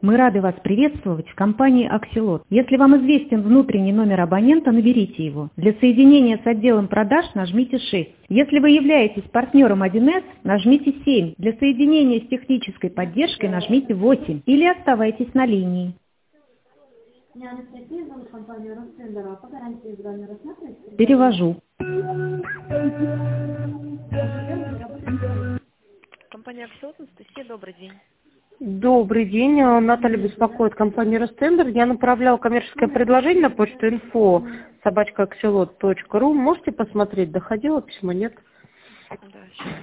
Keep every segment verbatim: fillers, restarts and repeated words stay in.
Мы рады вас приветствовать в компании «Аксилот». Если вам известен внутренний номер абонента, наберите его. Для соединения с отделом продаж нажмите шесть. Если вы являетесь партнером один эс, нажмите семь. Для соединения с технической поддержкой нажмите восемь. Или оставайтесь на линии. Перевожу. Компания «Аксилот», Анастасия, добрый день. Добрый день, Наталья беспокоит компания «Ростендер». Я направляла коммерческое предложение на почту инфо собачка аксилот точка ру. Можете посмотреть, доходило письмо, нет? Да, сейчас.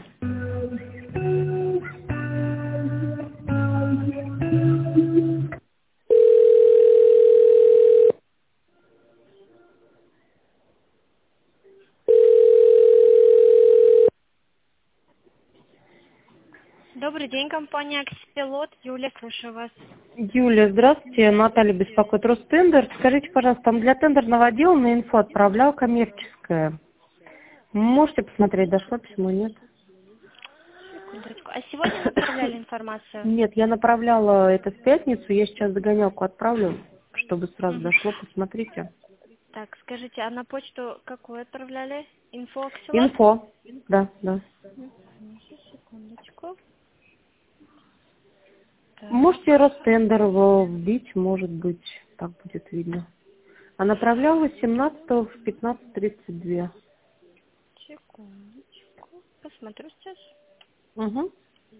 Добрый день, компания «Аксилот». Юля, слушаю вас. Юлия, здравствуйте, Наталья беспокоит «Ростендер». Скажите, пожалуйста, там для тендерного отдела на инфо отправлял коммерческое. Можете посмотреть, дошло письмо, нет? Секундочку. А сегодня вы отправляли информацию? Нет, я направляла это в пятницу, я сейчас догонялку отправлю, чтобы сразу Мгм. дошло, посмотрите. Так, скажите, а на почту какую отправляли? Инфо «Аксилот»? Инфо, да, да. Мгм. Секундочку. Так. Можете Ростендер вбить, может быть, так будет видно. А направляла семнадцатого в пятнадцать тридцать два. Секундочку. Посмотрю сейчас. Угу.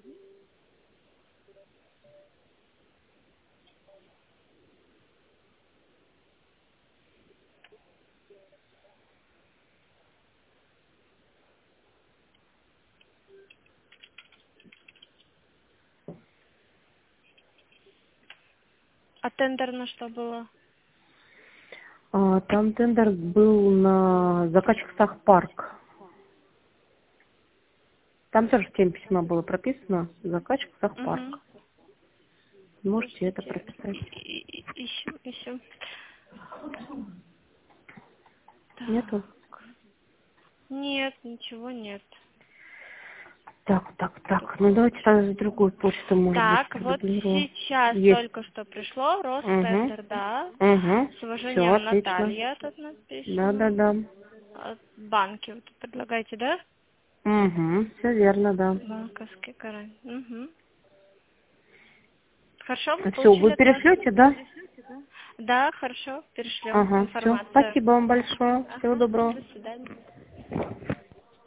А тендер на что было? А, там тендер был на заказчик Сахпарк. Там тоже в теме письма было прописано заказчик Сахпарк. Угу. Можете это прописать. И- и- Ищу, ищу. Нету? Так. Нет, ничего нет. Так, так, так. Ну давайте сразу другую почту, может Так, быть, вот продублирую. сейчас Есть. только что пришло. Угу. Ростендер, да. Угу. С Все, уважением, отлично. Наталья тут Да, да, написано. да. От банки вы тут предлагаете, да? Угу. Все верно, да. Банковский гарант. Угу. Хорошо, вы Все, получили вы от нас? перешлете, да? Да, хорошо, перешлем Ага, все. информацию. Спасибо вам большое. Всего Ага, доброго. до свидания.